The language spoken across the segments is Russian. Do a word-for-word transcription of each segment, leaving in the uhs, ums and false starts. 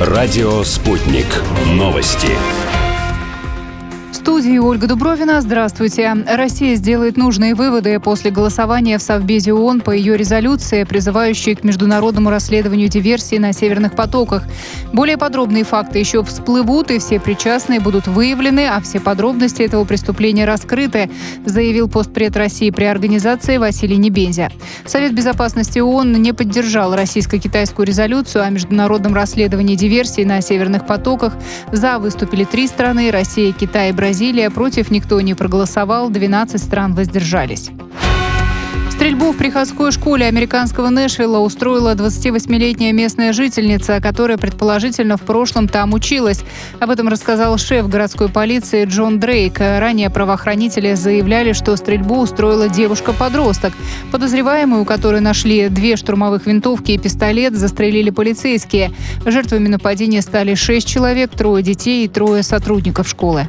Радио «Спутник». Новости. В студии Ольга Дубровина. Здравствуйте. Россия сделает нужные выводы после голосования в Совбезе ООН по ее резолюции, призывающей к международному расследованию диверсии на северных потоках. Более подробные факты еще всплывут, и все причастные будут выявлены, а все подробности этого преступления раскрыты, заявил постпред России при организации Василий Небензя. Совет безопасности ООН не поддержал российско-китайскую резолюцию о международном расследовании диверсии на северных потоках. За выступили три страны – Россия, Китай и Бразилия. Против никто не проголосовал, двенадцать стран воздержались. Стрельбу в приходской школе американского Нэшвилла устроила двадцативосьмилетняя местная жительница, которая предположительно в прошлом там училась. Об этом рассказал шеф городской полиции Джон Дрейк. Ранее правоохранители заявляли, что стрельбу устроила девушка-подросток. Подозреваемую, у которой нашли две штурмовых винтовки и пистолет, застрелили полицейские. Жертвами нападения стали шесть человек, трое детей и трое сотрудников школы.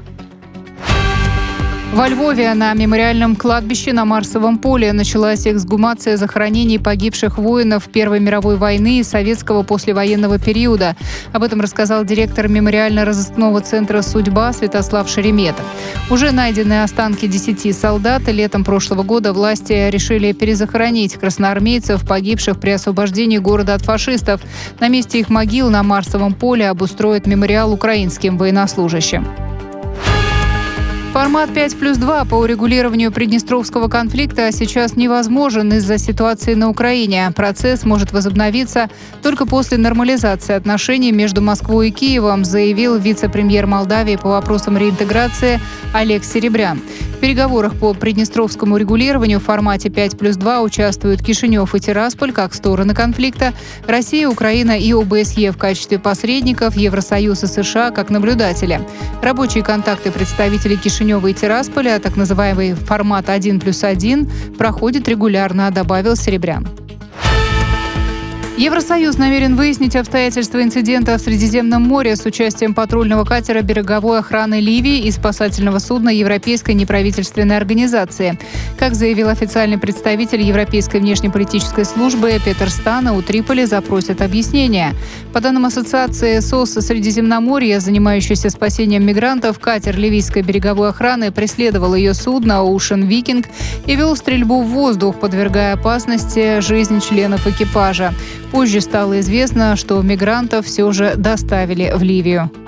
Во Львове на мемориальном кладбище на Марсовом поле началась эксгумация захоронений погибших воинов Первой мировой войны и советского послевоенного периода. Об этом рассказал директор мемориально-розыскного центра «Судьба» Святослав Шереметов. Уже найдены останки десяти солдат. Летом прошлого года власти решили перезахоронить красноармейцев, погибших при освобождении города от фашистов. На месте их могил на Марсовом поле обустроят мемориал украинским военнослужащим. Формат пять плюс два по урегулированию приднестровского конфликта сейчас невозможен из-за ситуации на Украине. Процесс может возобновиться только после нормализации отношений между Москвой и Киевом, заявил вице-премьер Молдавии по вопросам реинтеграции Олег Серебрян. В переговорах по приднестровскому регулированию в формате пять плюс два участвуют Кишинев и Тирасполь как стороны конфликта, Россия, Украина и ОБСЕ в качестве посредников, Евросоюз и США как наблюдатели. Рабочие контакты представителей Кишинева и Тирасполя, так называемый формат один плюс один, проходит регулярно, добавил Серебрян. Евросоюз намерен выяснить обстоятельства инцидента в Средиземном море с участием патрульного катера береговой охраны Ливии и спасательного судна Европейской неправительственной организации. Как заявил официальный представитель Европейской внешнеполитической службы Петер Стана, у Триполи запросят объяснения. По данным ассоциации СОС Средиземноморья, занимающейся спасением мигрантов, катер ливийской береговой охраны преследовал ее судно Ocean Viking и вел стрельбу в воздух, подвергая опасности жизнь членов экипажа. Позже стало известно, что мигрантов все же доставили в Ливию.